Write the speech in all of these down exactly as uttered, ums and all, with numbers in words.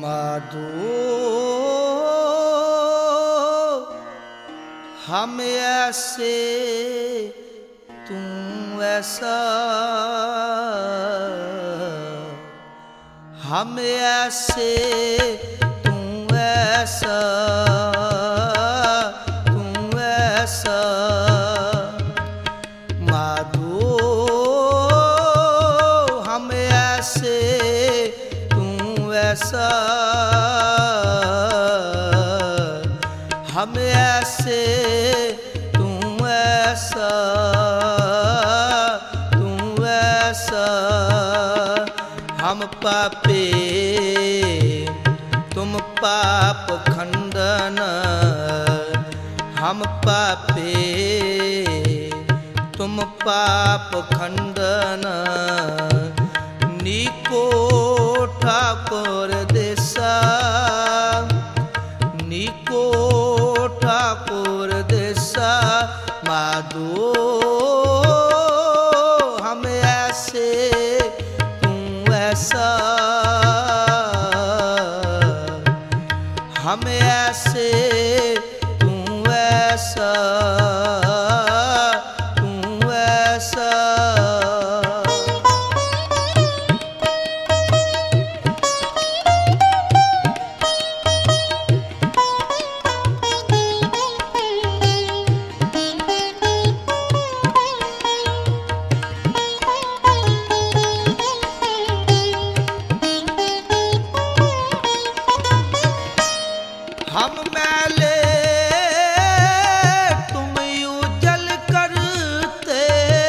माधो हम ऐसे तू ऐसा, हम ऐसे तू ऐसा, तू ऐसा माधो हम ऐसे तू ऐसा, हम ऐसे तू ऐसा, तू ऐसा हम पापी तुम पाप खंडन, हम पापी तुम पाप खंडन, नीको ठाकुर देसा, नीको ठाकुर देसा माधो हम ऐसे तू ऐसा, हम ऐसे तू ऐसा, तू ऐसा हम मैले तुम उजल करते,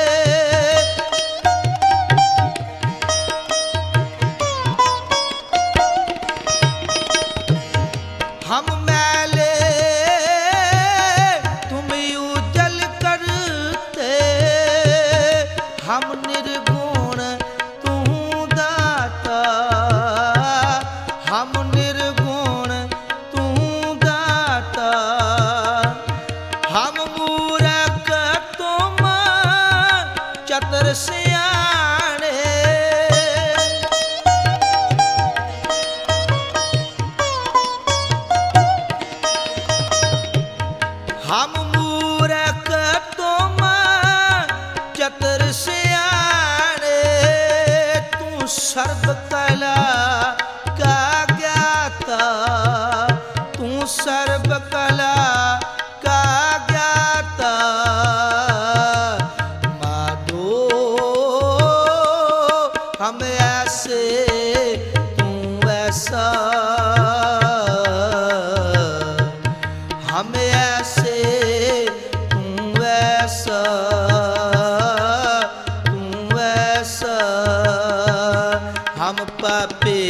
हम मैले तुम उजल करते, हम निर्गुण तू दाता, हम निर्गुण हम मूरख तुम चतुर सियाणे, हम मूरख तुम चतुर सियाणे, तू सर्व कला का ज्ञाता, तू सर्व कला का ज्ञाता माधो हम ऐसे तू ऐसा, हम ऐसे तू ऐसा, तू ऐसा हम पापी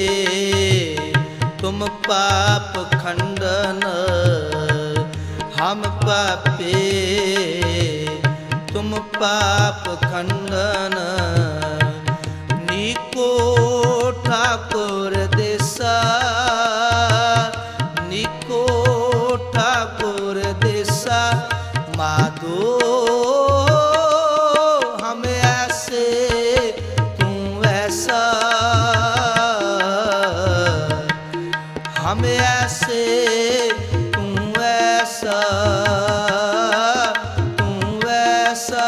तुम पाप खंडन, हम पापी तुम पाप खंडन, नीको ठाकुर देसा, नीको ठाकुर देसा माधो हम ऐसे तू ऐसा, हम ऐसे तू ऐसा, तू ऐसा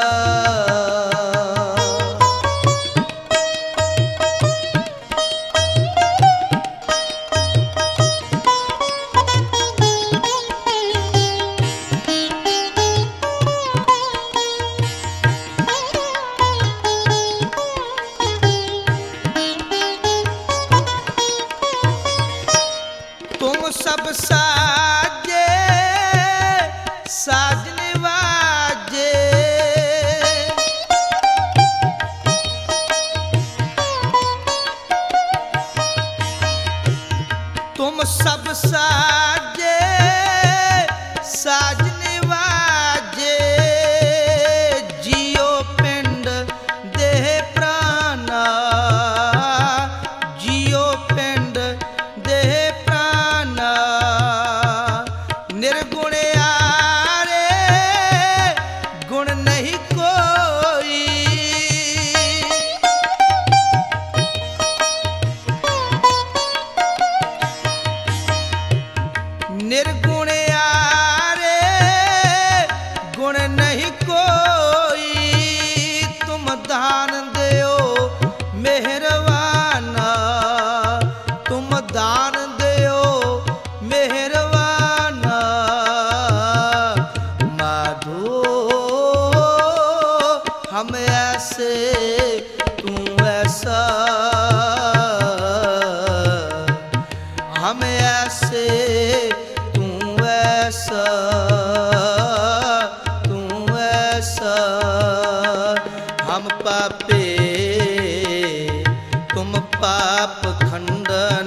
तुम सब साजे साजने वाजे, तुम सब साजे साजने वाजे, जियो पिंड देह प्राणा, जियो पिंड देह प्राणा, निर्गुण आरे गुण नहीं कोई, दान दियो मेहरबाना माधो हम ऐसे तू ऐसा हम ऐसे तू ऐसा तू ऐसा हम पापे तुम पाप खंडन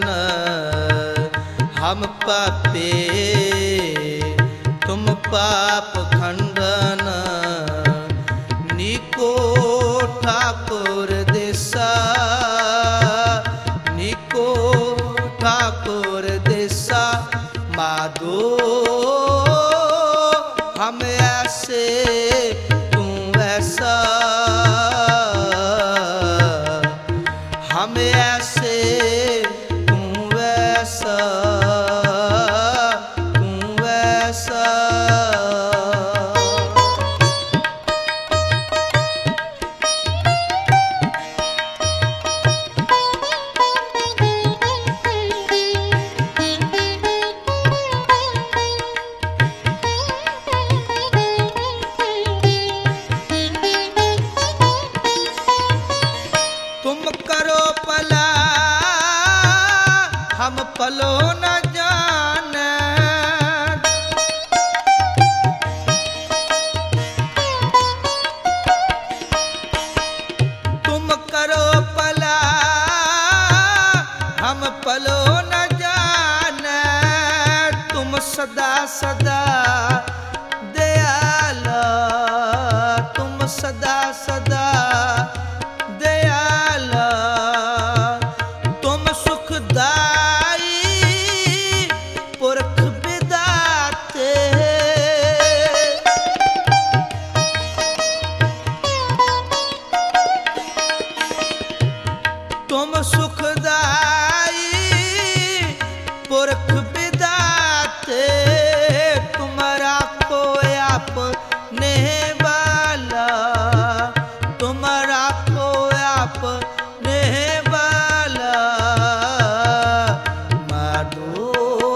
हम पापे तुम पाप खंडन निको ठाकुर दिशा निको ठाकुर दिशा माधो हम ऐसे तू ऐसा हम ऐसे तू ऐसा तू ऐसा तुम करो भला हम पलो न जाने तुम करो भला हम पलो न जाने तुम सदा सदा दयाला तुम सदा सदा दयाला तुम सुखदाई पुरख विदाते तुम सुखदाई पुरख विदाते तुम्हारा को अपने वाला तुम्हारा को अपने वाला माधो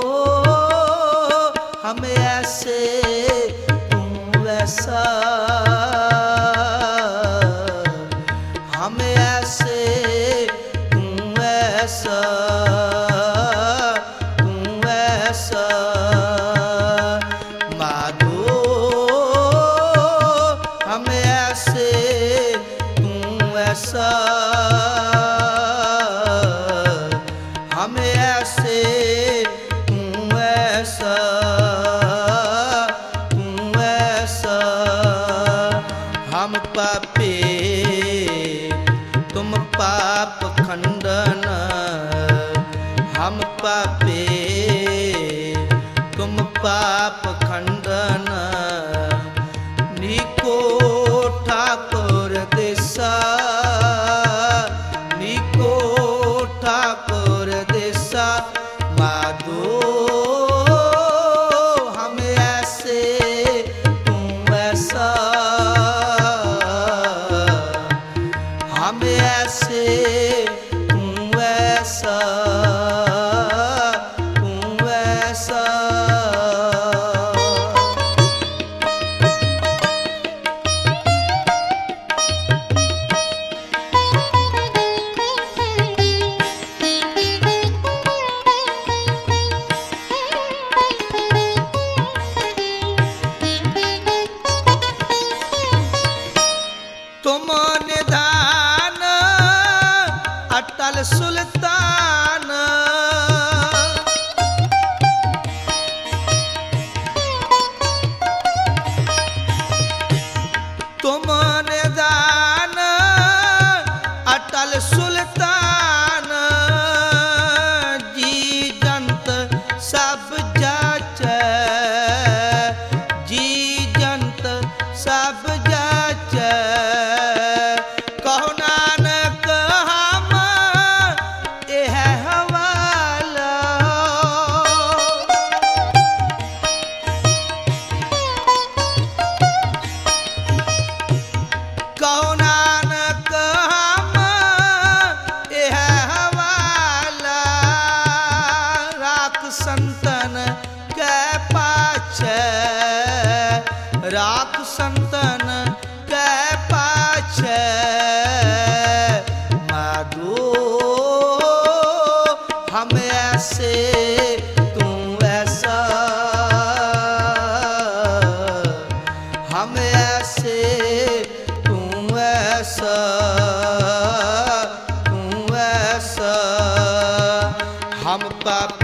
हम ऐसे तू ऐसा हम ऐसे तू ऐसा तू ऐसा माधो हम ऐसे तू ऐसा हम ऐसे तू ऐसा तू ऐसा हम पापे तुम पाप खंडन हम पापे तुम पाप खंडन निको ठाकुर दिशा निको ठाकुर दिशा माधो हम ऐसे तू ऐसा हम ऐसे तू ऐसा तू ऐसा तुम निधान अटल सुल्तान तुम निधान अटल सुल्तान जी जंत सब जाचे जी जंत सब जाचे कहो नानक हम एह हवा बाप